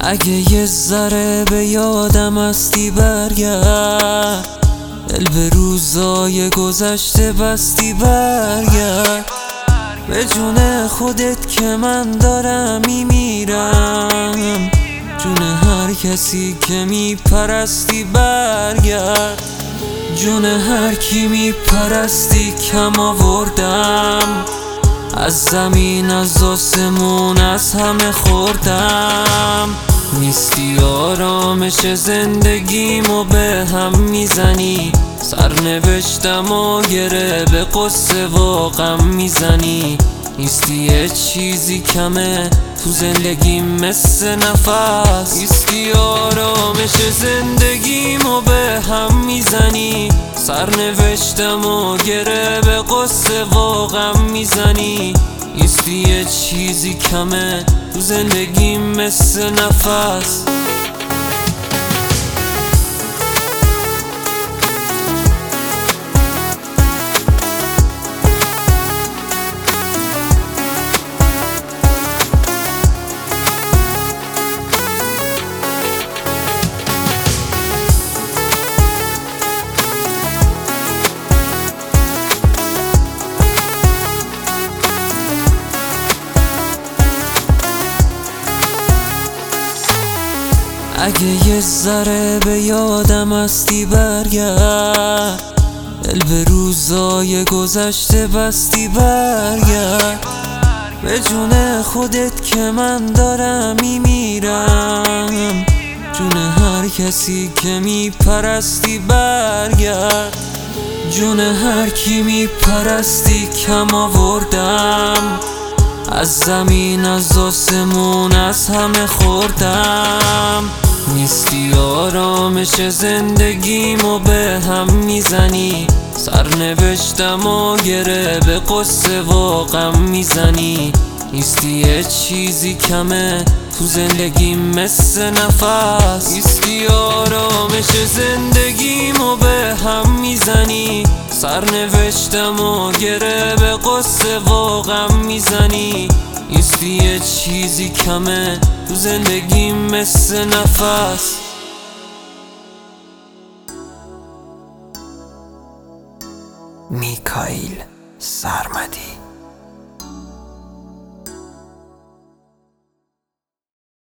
اگه یه ذره به یادم هستی برگرد، دل به روزای گذشته بستی برگرد. به جون خودت که من دارم میمیرم، جون هر کسی که میپرستی برگرد. جون هر کی میپرستی کم آوردم، از زمین از آسمون از همه خوردم. نیستی آرامش زندگیمو به هم میزنی، سرنوشتم و گره به قصه و غم میزنی. نیستی یه چیزی کمه تو زندگیم مثل نفس، نیستی آرامش زندگیمو به هم میزنی، سرنوشتم و گره به قصه و غم میزنی. نیستی یه چیزی کمه تو زندگیم مثل نفس. اگه یه ذره به یادم هستی برگرد، دل به روزای گذشته بستی برگرد. به جون خودت که من دارم میمیرم، جون هر کسی که میپرستی برگرد. جون هر کی میپرستی کم آوردم، از زمین از آسمون از همه خوردم. نیستی آرامش زندگیمو به هم میزنی، سرنوشتم و گره به قصه و غم میزنی. نیستی یه چیزی کمه تو زندگیم مثل نفس، نیستی آرامش زندگیمو به هم میزنی، سرنوشتم و گره به قصه و غم میزنی. نیستی یه چیزی کمه تو زندگیم مثل نفس. میکائیل سرمدی.